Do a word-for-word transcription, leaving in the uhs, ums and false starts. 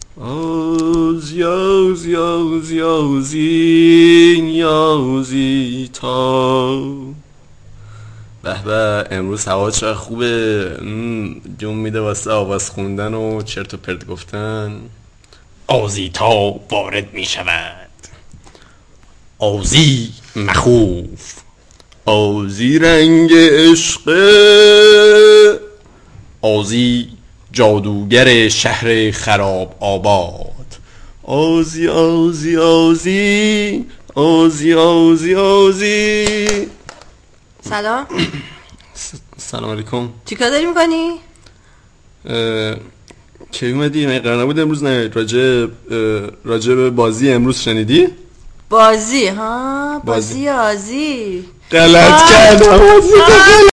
آزی آزی آزی آزی آزی تا. به به، امروز هوا چقدر خوبه. جون میده واسه آواز خوندن و چرت و پرت گفتن. آزی تا وارد می شود. آزی مخوف. آزی رنگ عشق. آزی جادوگر شهر خراب آباد. آزی آزی آزی آزی آزی آزی. سلام. سلام علیکم. چیکار داری میکنی؟ کی اومدی؟ من قرار نبود امروز نیای. راجع راجع به بازی امروز شنیدی؟ بازی ها؟ بازی, بازی. آزی غلط کردم.